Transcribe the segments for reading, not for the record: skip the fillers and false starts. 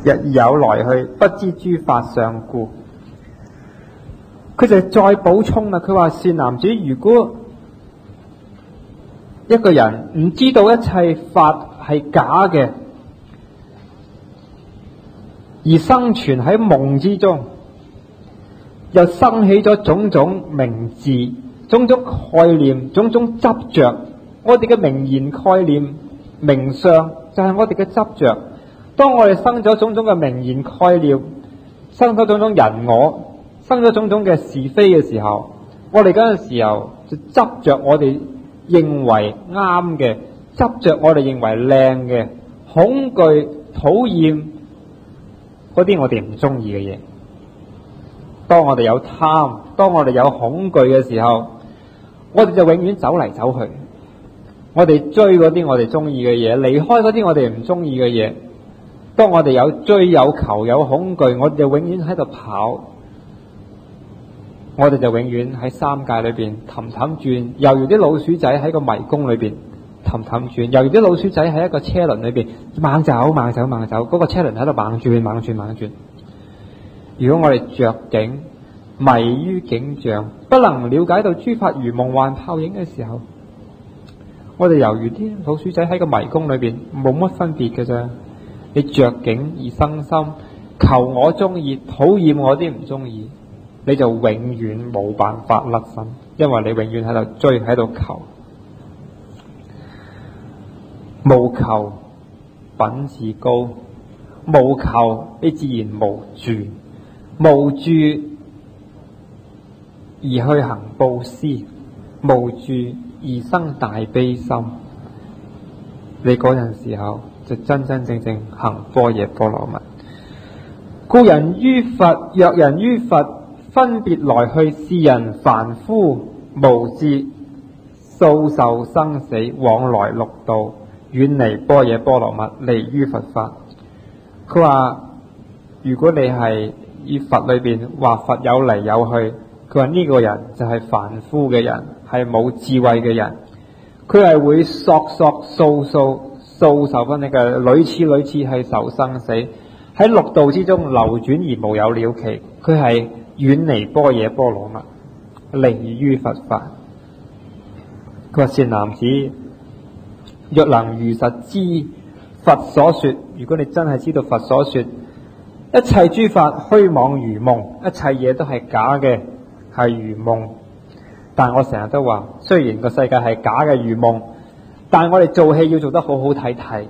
日有來去，不知諸法相故。佢就再補充啦，佢話善男子，如果一個人唔知道一切法係假嘅，而生存喺夢之中，又生起咗種種名字、種種概念、種種執着。我哋嘅名言概念、名相就係我哋嘅執着。當我哋生咗種種嘅名言概念，生咗種種人我，生咗種種嘅是非嘅時候，我哋嗰陣時候就執着我哋認為啱嘅，執着我哋認為靚嘅，恐懼、討厭嗰啲我哋唔中意嘅嘢。當我哋有貪，當我哋有恐懼嘅時候，我哋就永遠走嚟走去，我哋追嗰啲我哋中意嘅嘢，離開嗰啲我哋唔中意嘅嘢。當我哋有追有求有恐懼，我哋就永遠喺度跑，我哋就永遠喺三界裏邊氹氹轉，猶如啲老鼠仔喺個迷宮裏邊氹氹轉，猶如啲老鼠仔喺一個車輪裏邊猛走猛走猛走，嗰個車輪喺度猛轉猛轉猛轉。如果我哋着境迷於景象，不能了解到諸法如夢幻泡影嘅時候，我哋猶如啲老鼠仔喺個迷宮裏邊冇乜分別嘅啫。你着境而生心，求我中意，討厭我啲唔中意，你就永遠冇辦法甩身，因為你永遠喺度追，喺度求。無求品自高，無求你自然無住，無住而去行布施，無住而生大悲心。你嗰陣時候就真真正正行般若波羅蜜。故人於佛，若人於佛分別來去，是人凡夫無智，數受生死，往來六道，遠離般若波羅蜜，離於佛法。佢話如果你係以佛裏邊話佛有嚟有去，佢話呢個人就係凡夫嘅人，係冇智慧嘅人，佢係會索數受翻你嘅，屢次係受生死，喺六道之中流轉而無有了期。佢係遠離般若波羅蜜，離於佛法。佢話善男子，若能如實知佛所說，如果你真係知道佛所說，一切諸法虛妄如夢，一切嘢都係假嘅，係如夢。但我成日都話，雖然個世界係假嘅如夢，但係我哋做戲要做得好好睇睇。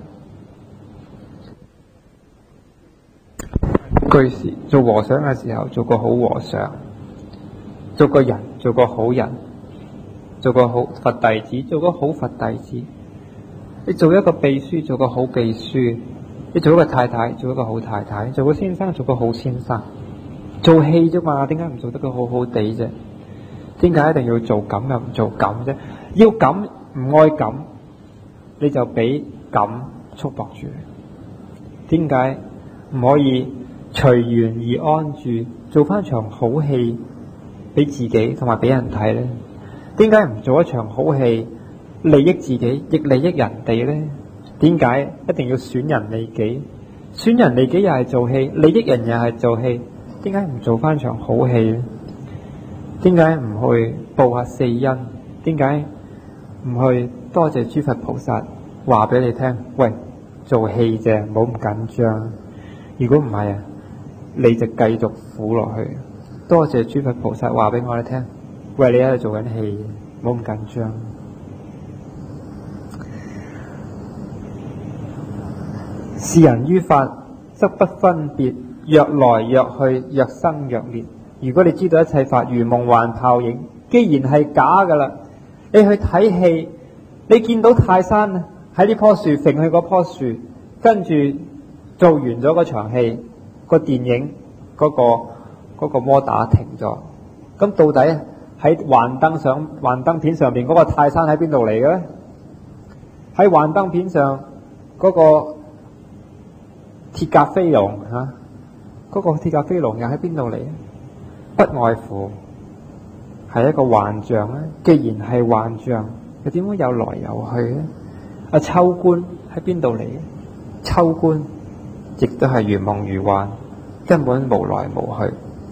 居士做和尚嘅時候，做個好和尚；做個人，做個好人；做個好佛弟子，做個好佛弟子。你做一個秘書，做個好秘書；你做一個太太，做一個好太太；做個先生，做個好先生。做戲啫嘛，點解唔做得個好好地啫？點解一定要做咁又唔做咁啫？要咁唔愛咁，你就俾咁束縛住。點解唔可以隨緣而安住，做翻場好戲俾自己同埋俾人睇呢？點解唔做一場好戲，利益自己亦利益人哋呢？點解一定要損人利己？損人利己又係做戲，利益人又係做戲，點解唔做翻場好戲呢？點解唔去報下四恩？點解唔去多謝諸佛菩薩話俾你聽？喂，做戲啫，唔好咁緊張。如果唔係啊，你就繼續苦落去。多謝諸佛菩薩話俾我哋聽，喂，你喺度做緊戲，唔好咁緊張。是人於法則不分別，若來若去，若生若滅。如果你知道一切法如夢幻泡影，既然係假噶啦，你去睇戲，你見到泰山喺呢棵樹揈去嗰棵樹，跟住做完咗嗰場戲，個電影嗰個摩打停咗，咁到底喺幻燈片上邊嗰個泰山喺邊度嚟嘅咧？喺幻燈片上嗰個鐵甲飛龍嗰個鐵甲飛龍又喺邊度嚟？不外乎係一個幻象咧。既然係幻象，又點會有來有去咧？秋官喺邊度嚟？秋官亦都係如夢如幻，根本無來無去。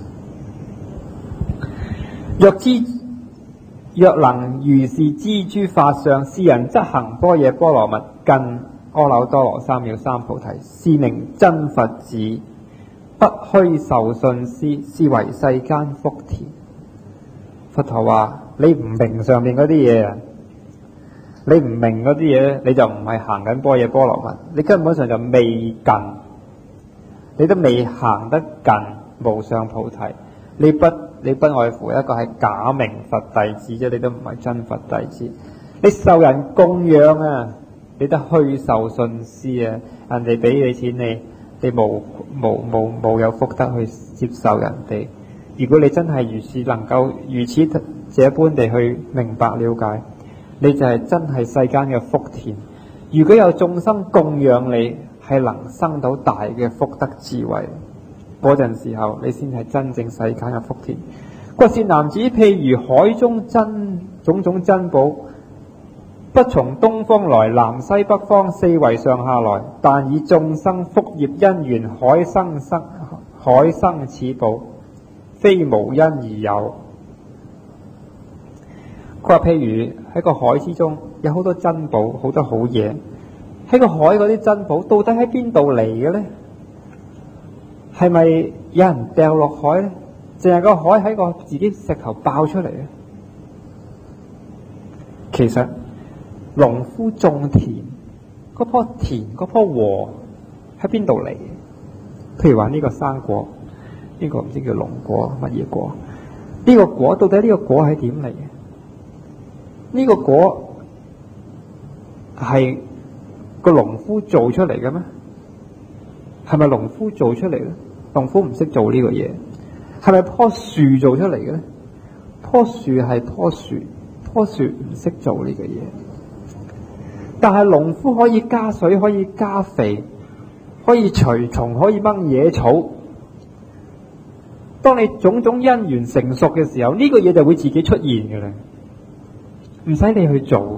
若能如是知諸法相，是人則行般若波羅蜜，近阿耨多羅三藐三菩提，是名真佛子，不虛受信施，是為世間福田。佛陀話：你唔明上面嗰啲嘢啊，你唔明嗰啲嘢，你就唔係行緊般若波羅蜜，你根本上就未近，你都未行得近無上菩提。你不外乎一個係假名佛弟子啫，你都唔係真佛弟子。你受人供養啊，你都虛受信施啊，人哋俾你錢你冇有福德去接受人哋。如果你真係如是能夠如此這般地去明白了解，你就係真係世間嘅福田。如果有眾生供養你，係能生到大嘅福德智慧，嗰陣時候你先係真正世間嘅福田。或是男子，譬如海中種種珍寶，不從東方來，南西北方四圍上下來，但以眾生福業因緣海生此寶，非無因而有。佢話譬如喺個海之中有好多珍寶，好多好嘢。喺個海嗰啲珍寶到底喺邊度嚟嘅呢？係咪有人掉落海呢？淨係個海喺個自己石頭爆出嚟咧？其實農夫種田嗰棵田嗰棵禾喺邊度嚟？譬如話呢個生果，呢個唔知叫龍果乜嘢果？呢個果到底呢個果係點嚟嘅？呢個果係個農夫做出嚟嘅咩？係咪農夫做出嚟咧？農夫唔識做呢個嘢。係咪棵樹做出嚟嘅咧？棵樹係棵樹，棵樹唔識做呢個嘢。但係農夫可以加水，可以加肥，可以除蟲，可以掹野草。當你種種因緣成熟嘅時候，呢個嘢就會自己出現嘅啦，唔使你去做嘅。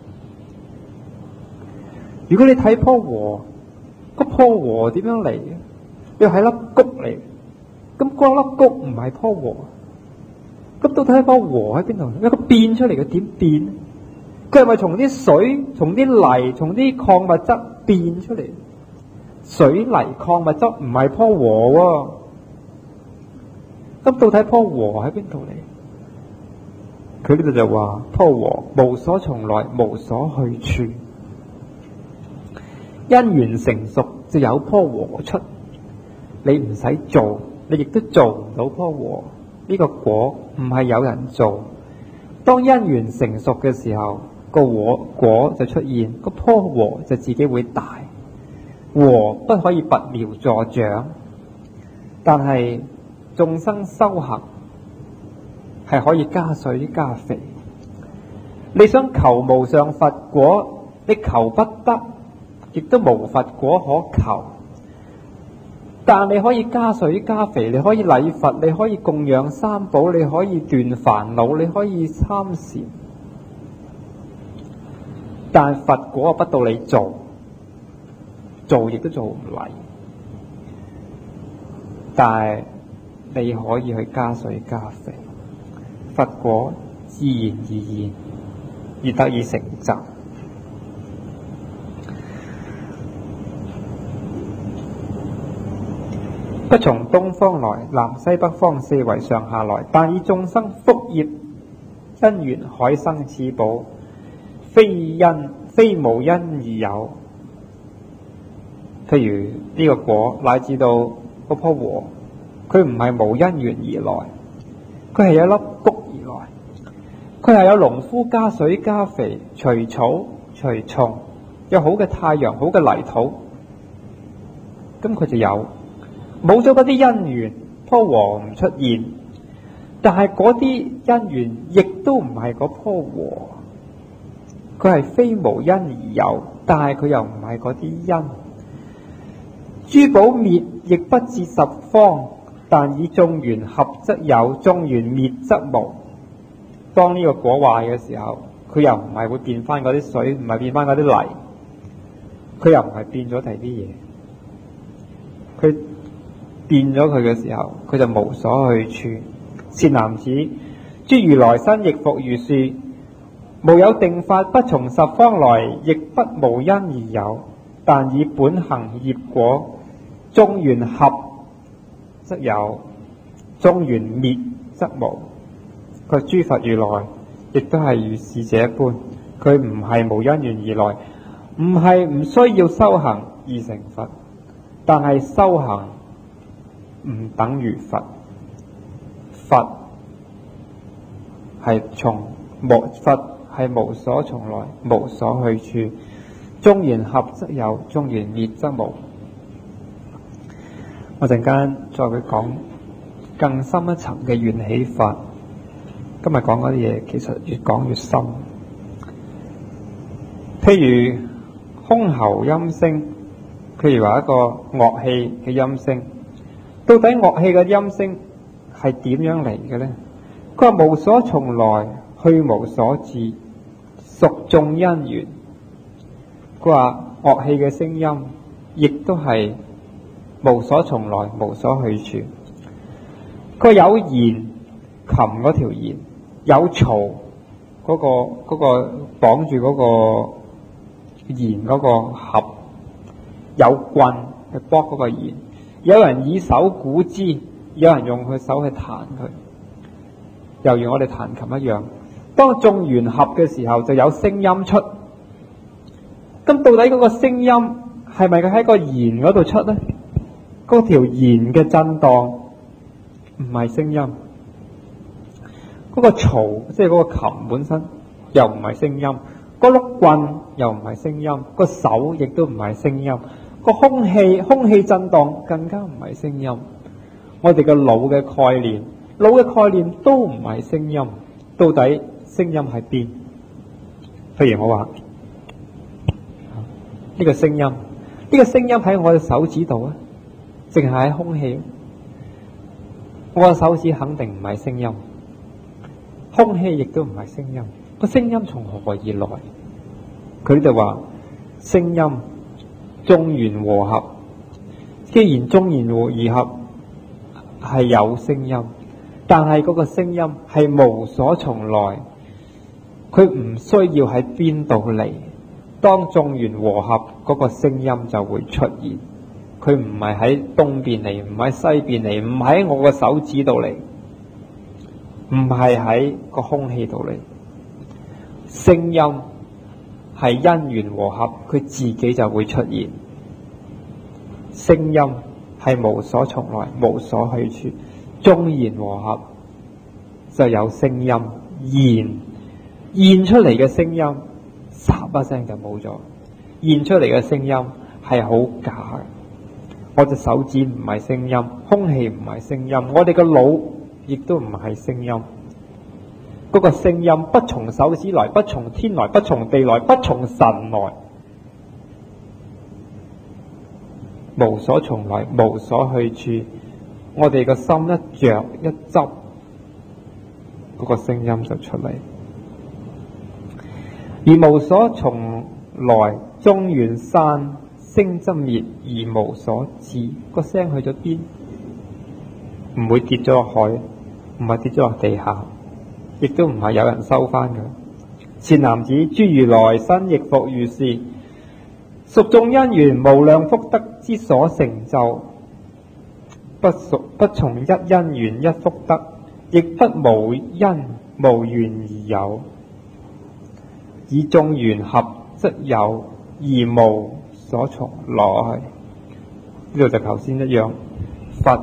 如果你睇棵禾，嗰棵禾點樣嚟嘅？又係粒穀嚟。咁嗰粒穀唔係棵禾，咁到底一棵禾喺邊度？一個變出嚟嘅點變？佢係咪從啲水、從啲泥、從啲礦物質變出嚟？水泥礦物質唔係棵禾喎，咁到底棵禾喺邊度嚟？佢呢度就話棵禾無所從來，無所去處，因緣成熟就有棵禾出，你唔使做。你亦都做唔到棵禾，呢個果唔係有人做。當因緣成熟嘅時候，個果就出現，個棵禾就自己會大。禾不可以拔苗助長，但係眾生修行係可以加水加肥。你想求無上佛果，你求不得，亦都無佛果可求。但你可以加水加肥，你可以禮佛，你可以供養三寶，你可以斷煩惱，你可以參禪。但佛果不到你做亦都做唔嚟。但係你可以去加水加肥，佛果自然而然而得以成就。不從東方來，南西北方四圍上下來，但以眾生福業因緣海生此寶，非無因而有。譬如呢個果乃至到嗰棵禾，佢唔係無因緣而來，佢係有一粒穀而來，佢係有農夫加水加肥，除草除蟲，有好嘅太陽，好嘅泥土，咁佢就有。冇咗嗰啲因緣，棵禾唔出現。但係嗰啲因緣亦都唔係嗰棵禾，佢係非無因而有，但係佢又唔係嗰啲因。諸寶滅亦不至十方，但以眾緣合則有，眾緣滅則無。當呢個果壞嘅時候，佢又唔係會變翻嗰啲水，唔係變翻嗰啲泥，佢又唔係變咗第啲嘢。 佢變咗佢嘅時候，佢就無所去處。善男子，諸如來身亦復如是，無有定法，不從十方來，亦不無因而有，但以本行業果，眾緣合則有，眾緣滅則無。佢諸佛如來亦都係如是這般，佢唔係無因緣而來，唔係唔需要修行而成佛，但係修行唔等於佛。佛係無所從來，無所去處。眾緣合則有，眾緣滅則無。我陣間再會講更深一層嘅緣起法。今日講嗰啲嘢其實越講越深。譬如箜篌音聲，譬如話一個樂器嘅音聲，到底樂器嘅音聲係點樣嚟嘅呢？佢話無所從來，去無所至，屬眾因緣。佢話樂器嘅聲音亦都係無所從來，無所去處。佢有弦，琴嗰條弦，有槽嗰個綁住嗰個弦嗰個盒，有棍去撥嗰個弦。有人以手鼓之，有人用佢手去彈佢，猶如我哋彈琴一樣。當眾緣合嘅時候，就有聲音出。咁到底嗰個聲音係咪佢喺個弦嗰度出呢？嗰條弦嘅震盪唔係聲音，嗰個槽即係嗰個琴本身又唔係聲音，嗰碌棍又唔係聲音，個手亦都唔係聲音，個空氣震盪更加唔係聲音。我哋嘅腦嘅概念都唔係聲音。到底聲音喺邊？譬如我話呢個聲音喺我嘅手指度啊，淨係喺空氣。我嘅手指肯定唔係聲音，空氣亦都唔係聲音。個聲音從何而來？佢就話聲音眾緣和合。既然眾緣和合係有聲音，但係嗰個聲音係無所從來，佢唔需要喺邊度嚟。當眾緣和合，嗰個聲音就會出現。佢唔係喺東邊嚟，唔喺西邊嚟，唔喺我個手指度嚟，唔係喺個空氣度嚟。聲音係因緣和合，佢自己就會出現。聲音係無所從來，無所去處。眾緣和合就有聲音，現出嚟嘅聲音，霎一聲就冇咗。現出嚟嘅聲音係好假嘅。我隻手指唔係聲音，空氣唔係聲音，我哋個腦亦都唔係聲音。嗰個聲音不從手指來，不從天來，不從地來，不從神來，無所從來，無所去處。我哋個心一着一執，嗰個聲音就出嚟。而無所從來，眾緣散，聲則滅，而無所至。個聲去咗邊？唔會跌咗落海，唔係跌咗落地下，亦都唔係有人收翻佢。善男子，諸如來身亦復如是，屬眾因緣，無量福德之所成就。不從一因緣一福德，亦不無因無緣而有。以眾緣合則有，而無所從來。呢度就頭先一樣，佛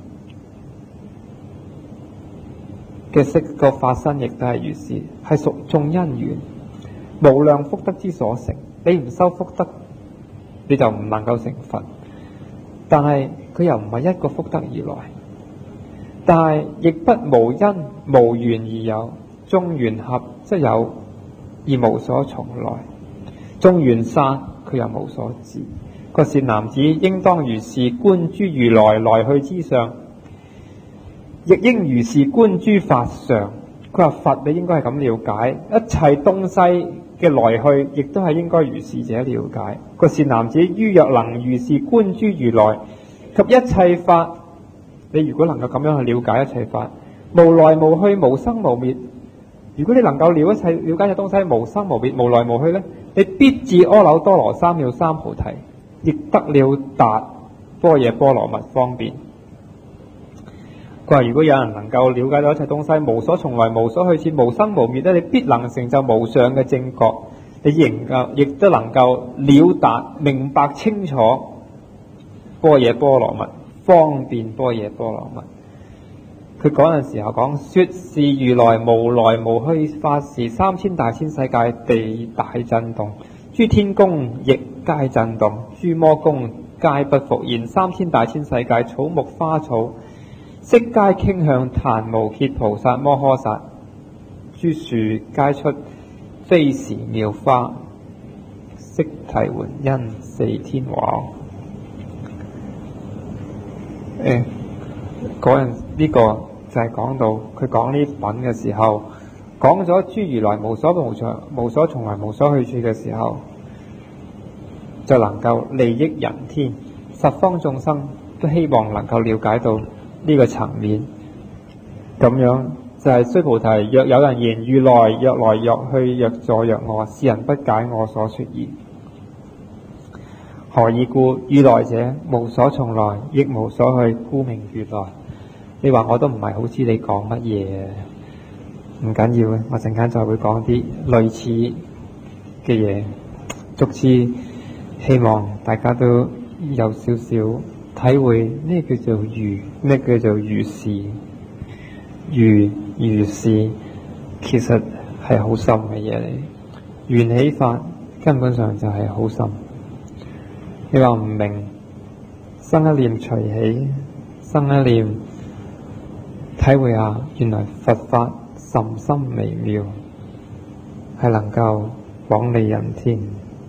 嘅色個法身亦都係如是，係屬眾因緣，無量福德之所成。你唔修福德，你就唔能夠成佛。但係佢又唔係一個福德而來，但係亦不無因無緣而有。眾緣合則有，而無所從來；眾緣散，佢又無所至。個善男子應當如是觀諸如來來去之相，亦應如是觀諸法相。佢話佛你應該係咁了解，一切東西嘅來去，亦都係應該如是者了解。個善男子於若能如是觀諸如來， 及一切法。你如果能夠咁樣去了解一切法，無來無去，無生無滅。如果你能夠了解一切東西無生無滅、無來無去呢，你必至阿耨多羅三藐三菩提，亦得了達般若波羅蜜方便。佢話如果有人能夠了解到一切東西無所從來、無所去處、無生無滅咧，你必能成就無上嘅正覺。你亦都能夠了達明白清楚般若波羅蜜，方便般若波羅蜜。佢嗰陣時候講，說是如來無來無去法時，3000大千世界地大震動，諸天宮亦皆震動，諸魔宮皆不復現，3000大千世界草木花草悉皆傾向檀無歇菩薩摩訶薩，諸樹皆出非時妙花，悉提桓因四天王。嗰陣呢個就係講到佢講呢品嘅時候，講咗諸如來無所從來、無所去處嘅時候，就能夠利益人天，十方眾生都希望能夠了解到呢個層面。咁樣就係須菩提，若有人言如來若來若去，若坐若臥，是人不解我所說義。何以故？如來者無所從來，亦無所去，故名如來。你話我都唔係好知你講乜嘢，唔緊要嘅，我陣間就會講啲類似嘅嘢，足之希望大家都有少少體會咩叫做如，咩叫做如是。如是其實係好深嘅嘢嚟，緣起法根本上就係好深。你話唔明，生一念隨起，生一念體會下，原來佛法甚深微妙，係能夠廣利人天。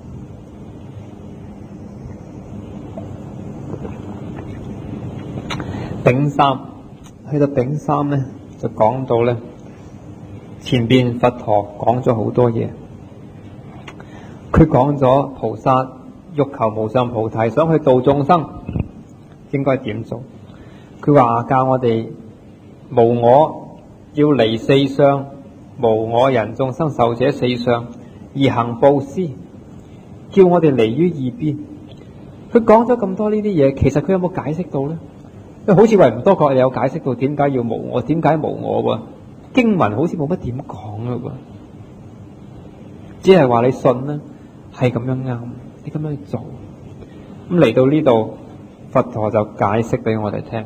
丙三，去到丙三呢，就講到呢，前邊佛陀講咗好多嘢，佢講咗菩薩欲求無上菩提，想去度眾生應該點做。佢話教我哋無我，要離四相，無我人眾生壽者四相，而行布施，叫我哋離於二邊。佢講咗咁多呢啲嘢，其實佢有冇解釋到呢？好似為唔多覺有解釋到點解要無我，點解無我喎？經文好似冇乜點講嘞喎，只係話你信呢係咁樣啱，你咁樣去做。咁嚟到呢度，佛陀就解釋俾我哋聽，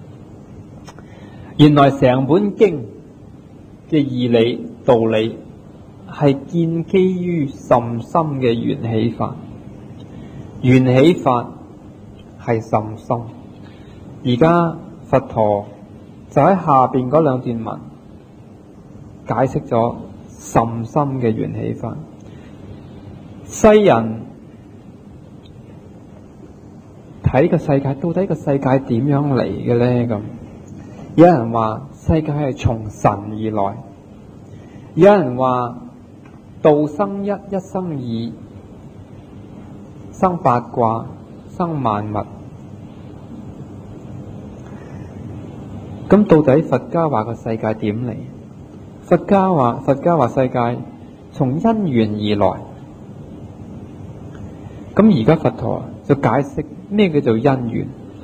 原來成本經嘅義理道理係建基於甚深嘅緣起法，緣起法係甚深。而家佛陀就喺下邊嗰兩段文解釋咗甚深嘅緣起法。世人睇個世界，到底個世界點樣嚟嘅呢？咁有人話世界係從神而來，有人話道生一，一生二，生八卦，生萬物。咁到底佛家話個世界點嚟？佛家話世界從因緣而來。咁而家佛陀就解釋咩叫做因緣。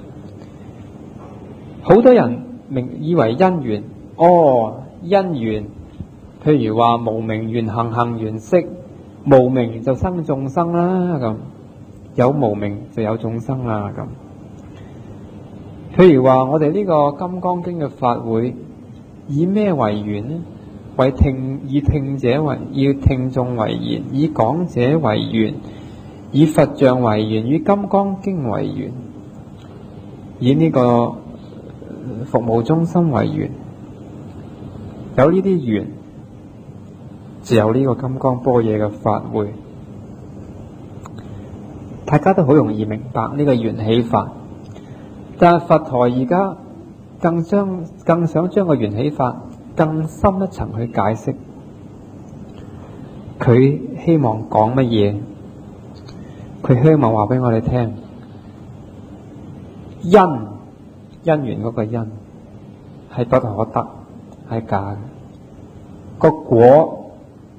好多人以為因緣，因緣，譬如話無明緣行，行緣識，無明就生眾生啦，咁有無明就有眾生啦，咁。譬如話我哋呢個《金剛經》嘅法會，以咩為緣呢？以聽者為，以聽眾為緣，以講者為緣，以佛像為緣，以《金剛經》為緣，以呢個服務中心為緣。有呢啲緣，就有呢個金剛般若嘅法會。大家都好容易明白呢個緣起法。但係佛陀而家更想將個緣起法更深一層去解釋。佢希望講乜嘢？佢希望話俾我哋聽， 因緣嗰個因係不可得，係假嘅。個果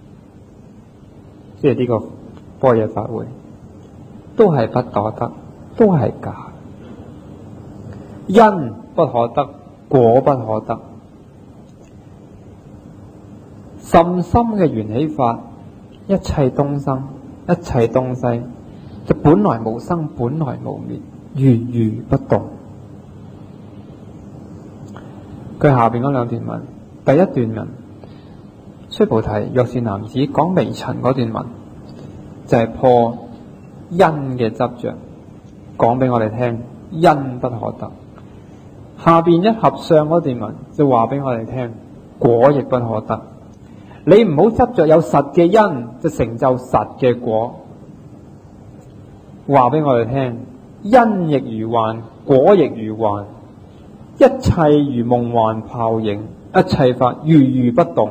即係呢個般若法會都係不可得，都係假。因不可得，果不可得。甚深嘅緣起法，一切東生，一切東西就本來無生，本來無滅，如如不動。佢下邊嗰兩段文，第一段文須菩提，若是男子講微塵嗰段文，就係破因嘅執着，講俾我哋聽因不可得。下邊一合相嗰段文就話俾我哋聽果亦不可得。你唔好執着有實嘅因就成就實嘅果，話俾我哋聽因亦如幻，果亦如幻，一切如夢幻泡影，一切法如如不動。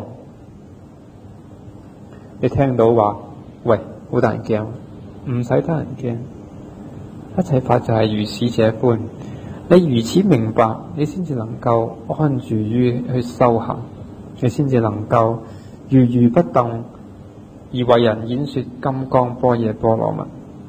你聽到話喂，好得人驚，唔使得人驚，一切法就係如此這般。你如此明白，你先至能夠安住於去修行，你先至能夠如如不動而為人演說金剛般若波羅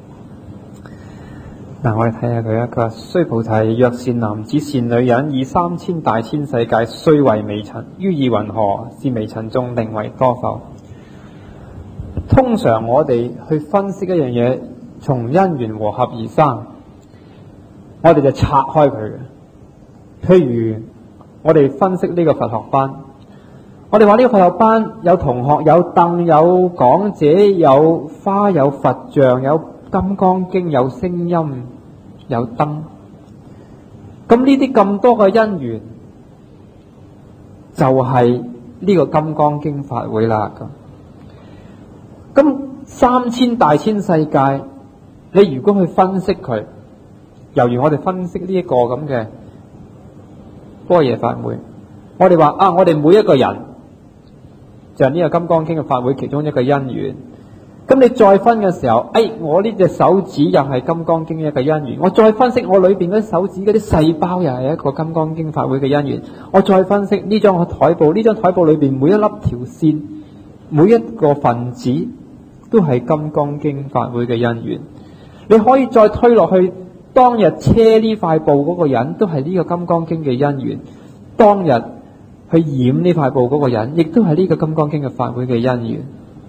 蜜。我哋睇下佢話須菩提，若善男子善女人，以3000大千世界雖為微塵，於意云何？是微塵中寧為多否？通常我哋去分析一樣嘢，從因緣和合而生，我哋就拆開佢嘅。譬如我哋分析呢個佛學班，我哋話呢個佛學班有同學、有凳、有講者、有花、有佛像、有金剛經、有聲音、有燈。咁呢啲咁多嘅因緣，就係呢個金剛經法會啦。咁3000大千世界，你如果去分析佢，猶如我哋分析呢一個咁嘅般若法會，我哋話我哋每一個人就係呢個金剛經嘅法會其中一個因緣。咁你再分嘅時候，我呢隻手指又係金剛經一個因緣，我再分析我裏邊嗰啲手指嗰啲細胞又係一個金剛經法會嘅因緣，我再分析呢張台布，呢張台布裏邊每一粒條線，每一個分子都係金剛經法會嘅因緣。你可以再推落去，當日車呢塊布嗰個人都係呢個金剛經嘅因緣，當日去染呢塊布嗰個人亦都係呢個金剛經嘅法會嘅因緣。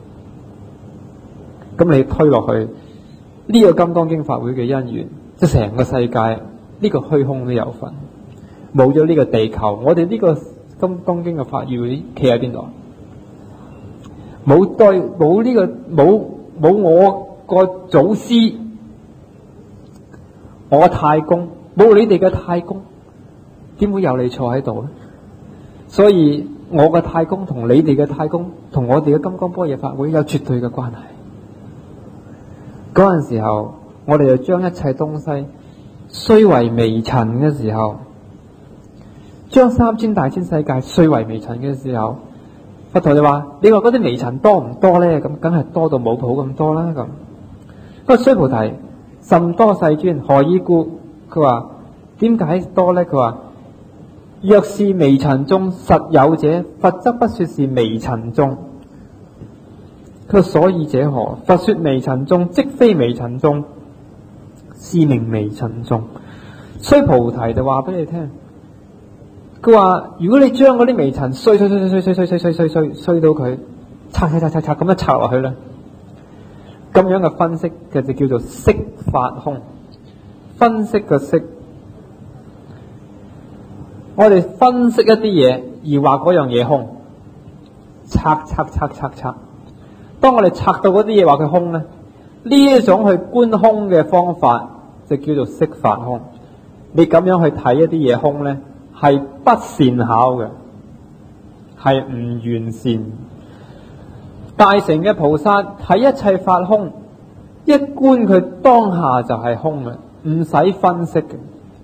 咁你推落去呢個金剛經法會嘅因緣，即係成個世界呢個虛空都有份。冇咗呢個地球，我哋呢個金剛經嘅法會企喺邊度？冇我個祖師，我嘅太公，冇你哋嘅太公，點會有你坐喺度咧？所以我嘅太公同你哋嘅太公同我哋嘅金剛般若法會有絕對嘅關係。嗰陣時候，我哋就將一切東西雖為微塵嘅時候，將3000大千世界雖為微塵嘅時候，佛陀就話：你話嗰啲微塵多唔多咧？咁梗係多到冇譜咁多啦。咁不過須菩提，甚多世尊，何以故？佢話點解多咧？佢話若是微塵中實有者，佛則不說是微塵中。佢所以者何？佛說微塵中，即非微塵中，是名微塵中。須菩提就話俾你聽，佢話如果你將嗰啲微塵碎到佢拆咁樣拆落去咧，咁樣嘅分析嘅就叫做色法空。分析嘅色，我哋分析一啲嘢而話嗰樣嘢空，拆。當我哋拆到嗰啲嘢話佢空咧，呢一種去觀空嘅方法就叫做色法空。你咁樣去睇一啲嘢空咧，係不善巧嘅，係唔完善。大乘嘅菩薩睇一切法空，一觀佢當下就係空嘅，唔使分析嘅。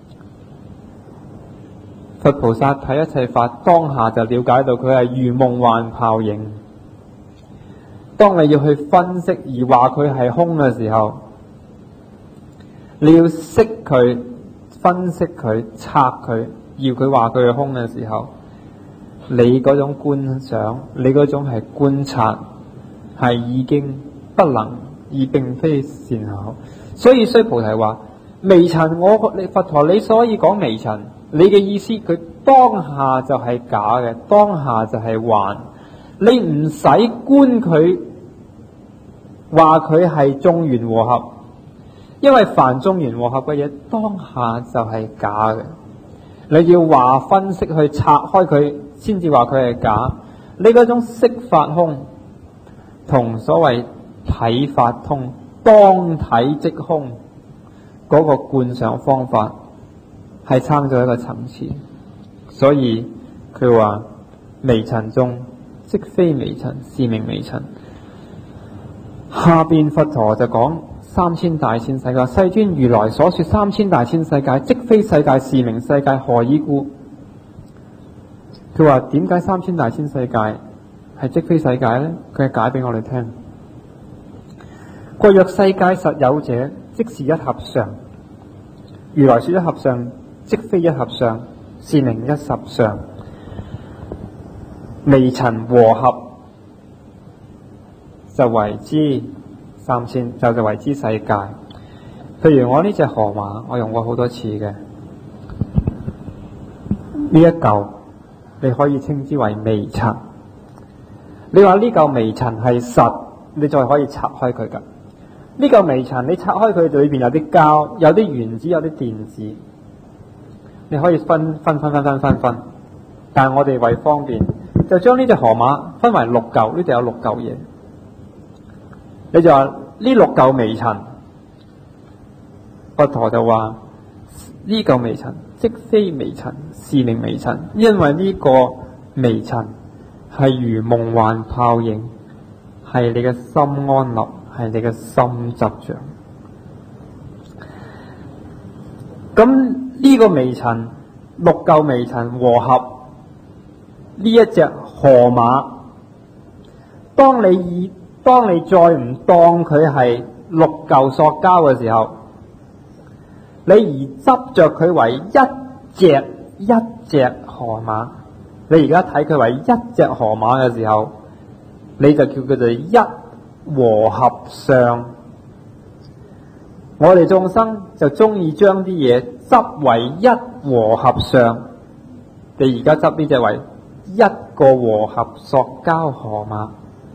佛菩薩睇一切法當下就了解到佢係如夢幻泡影。當你要去分析而話佢係空嘅時候，你要識佢分析佢、拆佢，要佢話佢係空嘅時候，你嗰種觀想，你嗰種係觀察，係已經不能，而並非善巧。所以須菩提話：微塵，你佛陀你所以講微塵，你嘅意思佢當下就係假嘅，當下就係幻，你唔使觀佢，話佢係眾緣和合，因為凡眾緣和合嘅嘢，當下就係假嘅。你要話分析去拆開佢，先至話佢係假。你嗰種色法空，同所謂體法通，當體即空嗰個觀想方法，係差咗一個層次。所以佢話微塵中，即非微塵，是名微塵。下邊佛陀就講3000大千世界，世尊如來所說3000大千世界，即非世界，是名世界，何以故？佢話點解3000大千世界係即非世界呢？佢係解俾我哋聽。佢若世界實有者，即是一合相。如來說一合相，即非一合相，是名一實相。微塵和合就為之3000，就為之世界。譬如我呢隻河馬，我用過好多次嘅呢一嚿，你可以稱之為微塵。你話呢嚿微塵係實，你再可以拆開佢噶。呢嚿微塵你拆開佢，裏邊有啲膠，有啲原子，有啲電子，你可以分。但係我哋為方便，就將呢隻河馬分為6嚿，呢度有6嚿嘢。你就話呢6嚿微塵，佛陀就話呢嚿微塵即非微塵，是名微塵，因為呢個微塵係如夢幻泡影，係你嘅心安立，係你嘅心執着。咁呢個微塵6嚿微塵和合呢一隻河馬，當你再唔當佢係6嚿塑膠嘅時候，你而執着佢為一隻河馬，你而家睇佢為一隻河馬嘅時候，你就叫佢做一和合相。我哋眾生就中意將啲嘢執為一和合相，你而家執呢隻為一個和合塑膠河馬。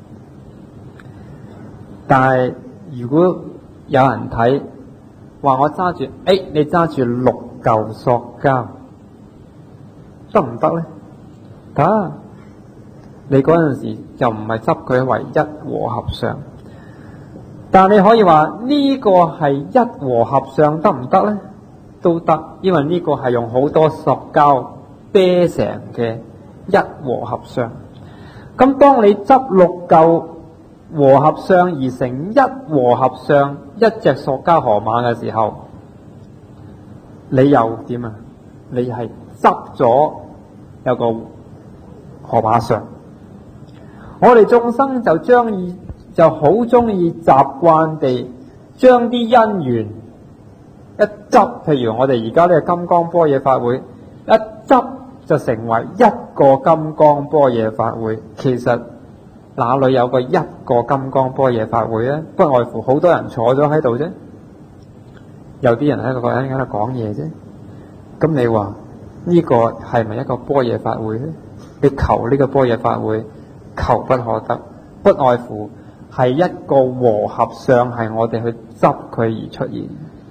但係如果有人睇話我揸住，你揸住6嚿塑膠得唔得呢？得，你嗰陣時就唔係執佢為一和合相，但你可以話呢個係一和合相得唔得呢？都得，因為呢個係用好多塑膠啤成嘅一和合相。咁當你執6嚿和合相而成一和合相，一隻塑膠河馬嘅時候，你又點啊？你係執咗有個河馬相。我哋眾生就好中意習慣地將啲因緣一執，譬如我哋而家呢個金剛般若法會一執就成為一個金剛般若法會。其實哪裏有個一個金剛般若法會呢？不外乎好多人坐咗喺度啫，有啲人喺度講嘢啫。咁你話呢個係咪一個般若法會呢？你求呢個般若法會，求不可得，不外乎係一個和合相，係我哋去執佢而出現。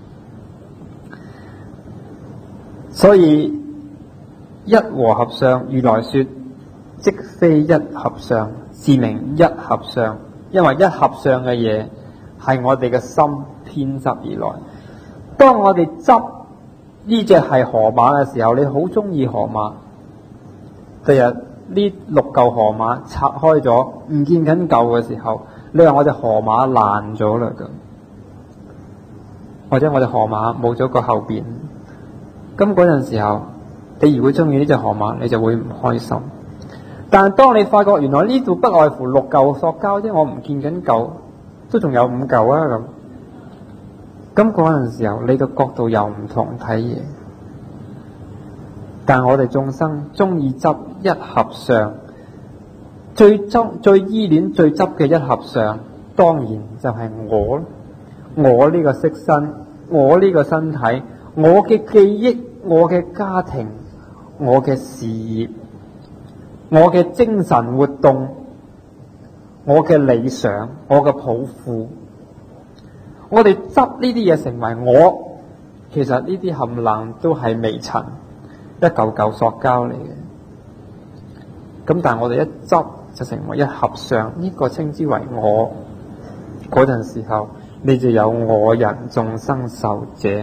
所以一和合相，如來說即非一合相，是名一合相。因為一合相嘅嘢係我哋嘅心偏執而來。當我哋執呢隻係河馬嘅時候，你好中意河馬，第日呢6嚿河馬拆開咗唔見緊舊嘅時候，你話我隻河馬爛咗啦咁，或者我隻河馬冇咗個後邊，咁嗰陣時候你如果中意呢隻河馬，你就會唔開心。但係當你發覺原來呢度不外乎6嚿塑膠啫，我唔見緊舊，都仲有5嚿啊咁嗰陣時候，你個角度又唔同睇嘢。 但我哋眾生中意執一合相，最依戀最執嘅一合相，當然就係我呢個色身，我呢個身體，我嘅記憶，我嘅家庭，我嘅事業，我嘅精神活動，我嘅理想，我嘅抱負。我哋執呢啲嘢成為我，其實呢啲冚唪唥都係微塵，一嚿嚿塑膠嚟嘅。咁但係我哋一執就成為一合相，呢個稱之為我。嗰陣時候，你就有我人眾生受者。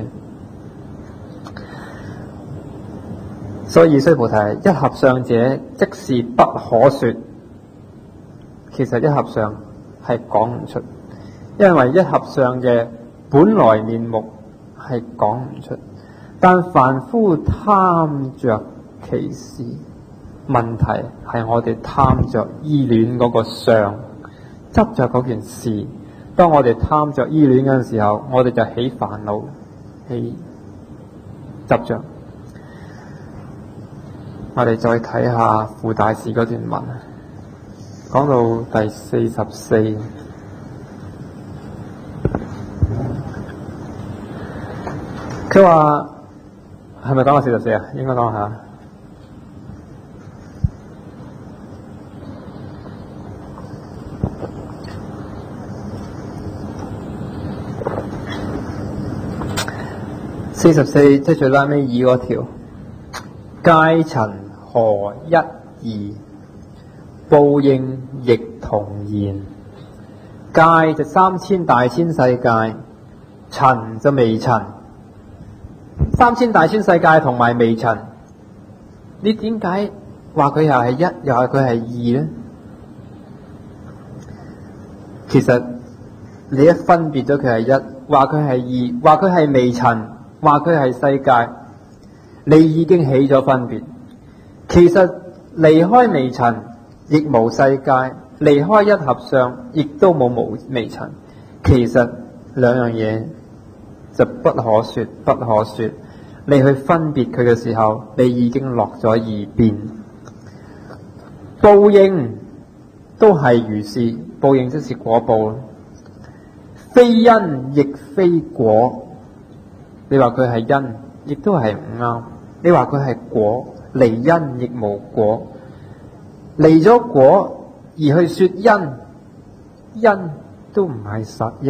所以須菩提，一合相者，即是不可說。其實一合相係講唔出，因為一合相嘅本來面目係講唔出。但凡夫貪着其事，問題係我哋貪着依戀嗰個相，執着嗰件事。當我哋貪着依戀嗰陣時候，我哋就起煩惱，起執着。我哋再睇下傅大士嗰段文，講到第44，佢話係咪講到44啊？應該講下。44即係最拉尾二嗰條，戒塵何一異，報應亦同然。戒就3000大千世界，塵就微塵。3000大千世界同埋微塵，你點解話佢又係一，又係佢係二呢？其實你一分別咗佢係一，話佢係二，話佢係微塵，話佢係世界，你已經起咗分別。其實離開微塵亦無世界，離開一合相亦都冇微塵。其實兩樣嘢就不可說，不可說。你去分別佢嘅時候，你已經落咗二邊。報應都係如是，報應即是果報，非因亦非果。你話佢係因，亦都係唔啱。你話佢係果，離因亦無果。離咗果而去說因，因都唔係實因。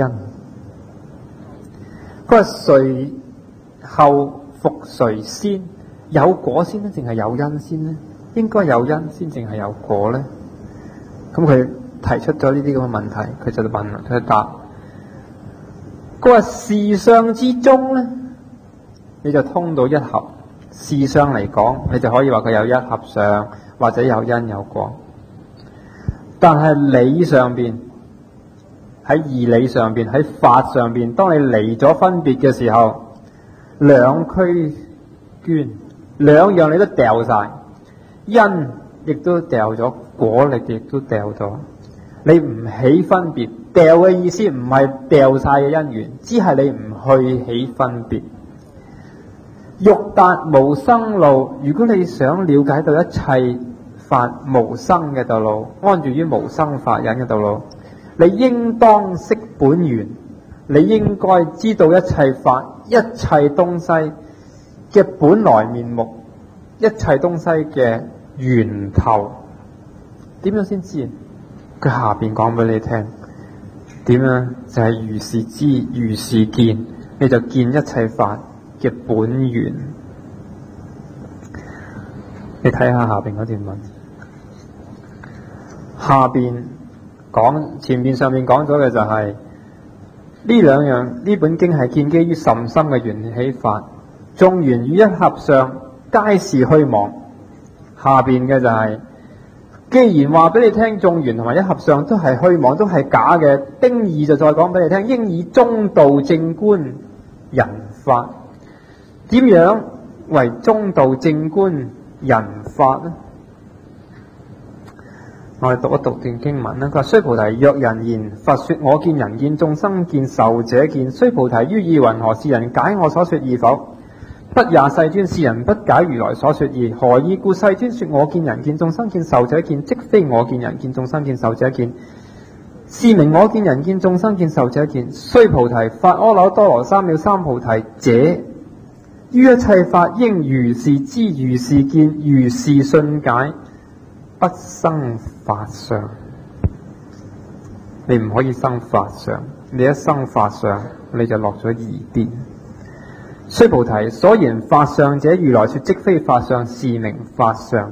佢話誰後復誰先？有果先呢，定係有因先呢？應該有因先，定係有果呢？咁佢提出咗呢啲咁嘅問題，佢就問，佢就答。佢話事相之中呢，你就通到一合。事相嚟講，你就可以話佢有一合相，或者有因有果。但係理上邊，喺義理上邊，喺法上邊，當你離咗分別嘅時候，兩俱捐，兩樣你都掉晒，因亦都掉咗，果力亦都掉咗。你唔起分別，掉嘅意思唔係掉晒嘅因緣，只係你唔去起分別。欲達無生路，如果你想了解到一切法無生嘅道路，安住於無生法忍嘅道路，你應當識本源，你應該知道一切法、一切東西嘅本來面目，一切東西嘅源頭。點樣先知？佢下邊講俾你聽，點樣就係如是知，如是見，你就見一切法嘅本源。你睇下下邊嗰段文，下邊講，前面上面講咗嘅就係呢兩樣，呢本經係建基於甚深嘅緣起法，眾緣與一合相皆是虛妄。下邊嘅就係，既然話俾你聽眾緣同埋一合相都係虛妄，都係假嘅，丁二就再講俾你聽，應以中道正觀人法。點樣為中道正觀人法呢？我哋讀一讀段經文啦。佢話：須菩提，若人言佛說我見、人見、眾生見、壽者見，須菩提於意云何？是人解我所說義否？ 不也世尊，是人不解如來所說義。何以故？世尊說：我見人見眾生見壽者見，即非我見人見眾生見壽者見。是名我見人見眾生見壽者見。須菩提，發阿耨多羅三藐三菩提者，於一切法應如是知，如是見，如是信解，不生法相。你唔可以生法相，你一生法相，你就落咗二邊。須菩提，所言法相者，如來說即非法相，是名法相。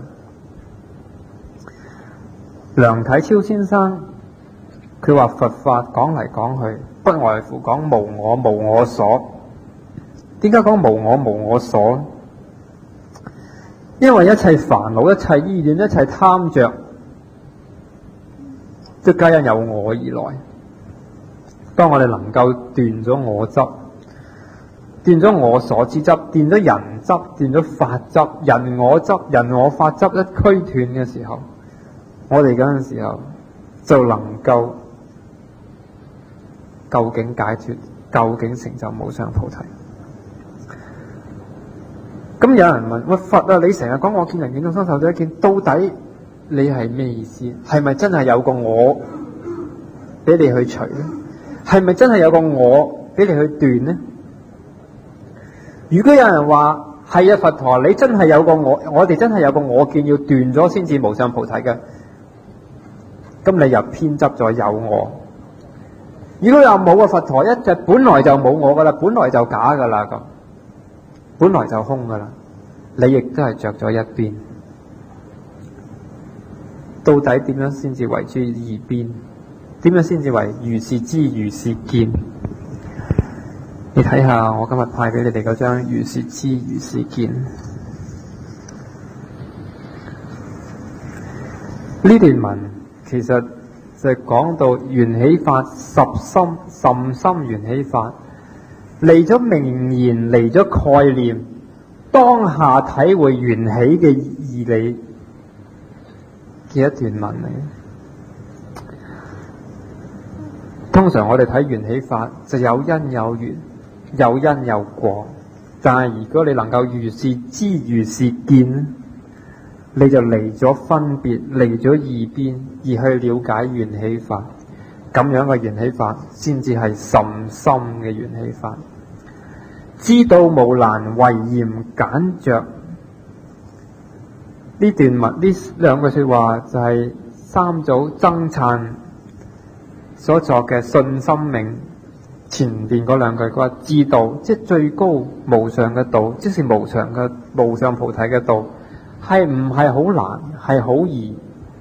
梁啟超先生佢話佛法講嚟講去，不外乎講無我無我所。點解講無我無我所？因為一切煩惱、一切依戀、一切貪着，都皆因有我而來。當我哋能夠斷咗我執，斷咗我所知執，斷咗人執，斷咗法執，人我執、人我法執一區斷嘅時候，我哋嗰陣時候就能夠究竟解脫，究竟成就無上菩提。咁有人問：喂，佛啊，你成日講我見人見眾生壽者見，到底你係咩意思？係咪真係有個我俾你去除呢？係咪真係有個我俾你去斷呢？如果有人話係啊，佛陀你真係有個我哋真係有個我見，要斷咗先至無上菩提嘅，咁你又偏執咗有我。如果又冇個佛陀，一隻本來就冇我噶啦，本來就假噶啦，咁本來就空噶啦，你亦都係着咗一邊。到底點樣先至為之二邊？點樣先至為如是知如是見？你睇下我今日派俾你哋嗰張如是知如是見。呢段文其實就係講到緣起法甚深緣起法，離咗名言，離咗概念，當下體會緣起嘅義理嘅一段文嚟。通常我哋睇緣起法就有因有緣，有因有果，但係如果你能夠如是知如是見，你就離咗分別，離咗二邊，而去了解緣起法。咁樣嘅緣起法先至係甚深嘅緣起法。知道無難，唯嫌簡着。呢段文呢兩句說話就係三祖僧璨所作嘅信心銘。前邊嗰兩句佢話知道，即係最高無上嘅道，即是無上菩提嘅道，係唔係好難？係好易。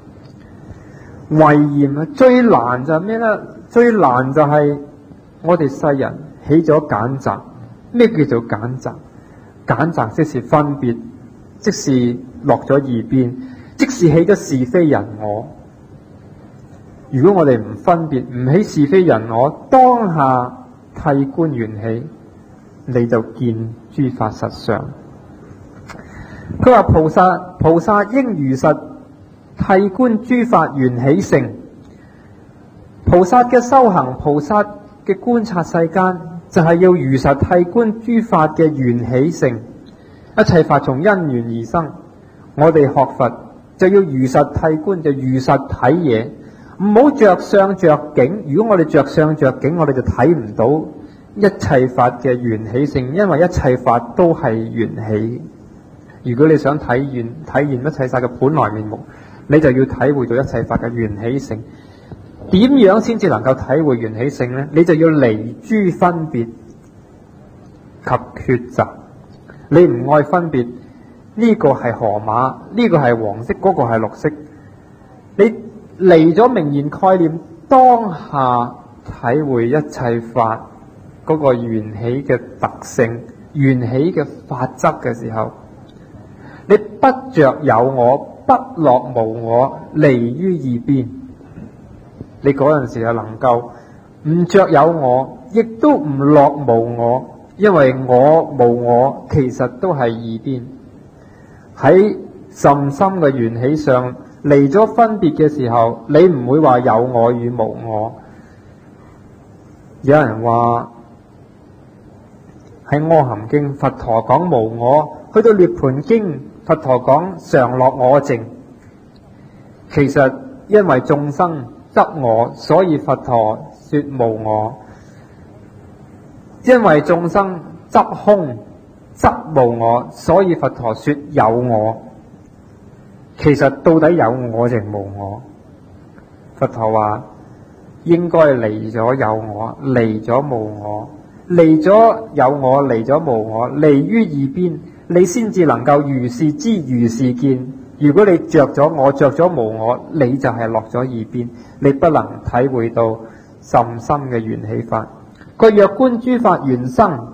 唯嫌啊，最難就係咩咧？最難就係我哋世人起咗揀擇。咩叫做揀擇？揀擇即是分別，即是落咗二邊，即是起咗是非人我。如果我哋唔分別，唔起是非人我，當下諦觀緣起，你就見諸法實相。佢話菩薩應如實諦觀諸法緣起性。菩薩嘅修行，菩薩嘅觀察世間，就係要如實諦觀諸法嘅緣起性。一切法從因緣而生，我哋學佛就要如實諦觀，就如實睇嘢，唔好着相着境。如果我哋着相着境，我哋就睇唔到一切法嘅緣起性，因為一切法都係緣起。如果你想體驗一切法嘅本來面目，你就要體會到一切法嘅緣起性。點樣先至能夠體會緣起性呢？你就要離諸分別及抉擇。你唔愛分別，呢個係河馬，呢個係黃色，嗰個係綠色。你離咗名言概念，當下體會一切法嗰個緣起嘅特性、緣起嘅法則嘅時候，你不着有我，不落無我，離於二邊。你嗰陣時就能夠唔着有我，亦都唔落無我，因為我無我其實都係二邊。喺甚深嘅緣起上，離咗分別嘅時候，你唔會話有我與無我。有人話喺《阿含經》，佛陀講無我；去到《涅槃經》，佛陀講常樂我淨。其實因為眾生執我，所以佛陀說無我；因為眾生執空、執無我，所以佛陀說有我。其實到底有我定無我？佛陀話應該離咗有我，離咗無我，離咗有我，離咗無我，離於二邊，你先至能夠如是知如是見。如果你着咗我，着咗無我，你就係落咗二邊，你不能體會到甚深嘅緣起法。佢若觀諸法緣生，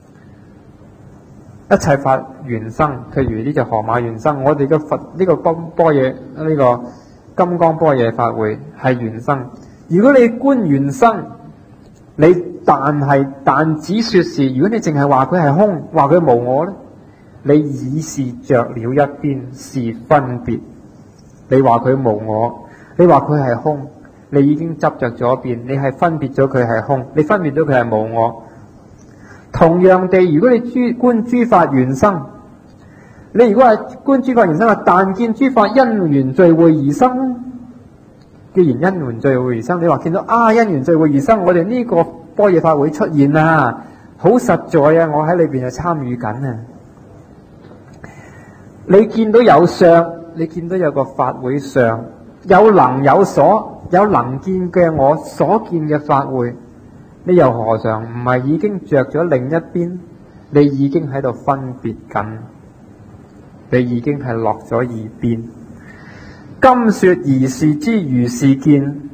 一切法緣生，譬如呢隻河馬緣生，我哋嘅佛呢個般若呢個金剛般若法會係緣生。如果你觀緣生，你但只說是，如果你淨係話佢係空，話佢無我咧，你已是着了一邊，是分別。你話佢無我，你話佢係空，你已經執着咗一邊，你係分別咗佢係空，你分別咗佢係無我。同樣地，如果你觀諸法緣生，你如果係觀諸法緣生，但見諸法因緣聚會而生。既然因緣聚會而生，你話見到因緣聚會而生，我哋呢個般若法會出現啊，好實在啊，我喺裏邊就參與緊啊。你見到有相，你見到有個法會相，有能有所，有能見嘅我所見嘅法會，你又何嘗唔係已經着咗另一邊？你已經喺度分別緊，你已經係落咗二邊。今說如是知如是見，